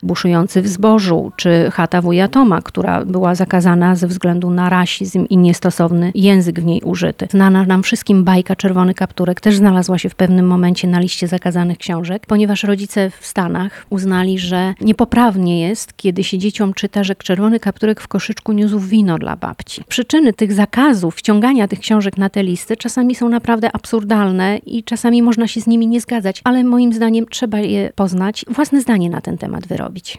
buszujący w zbożu, czy chata wuja Toma, która była zakazana ze względu na rasizm i niestosowny język w niej użyty. Znana nam wszystkim bajka Czerwony Kapturek też znalazła się w pewnym momencie na liście zakazanych książek, ponieważ rodzice w Stanach uznali, że niepoprawnie jest, kiedy się dzieciom czyta, że Czerwony Kapturek w koszyczku niósł wino dla babci. Przyczyny tych zakazów, wciągania tych książek na te listy czasami są naprawdę absurdalne i czasami można się z nimi nie zgadzać, ale moim zdaniem trzeba je poznać, własne zdanie na ten temat wyrobić.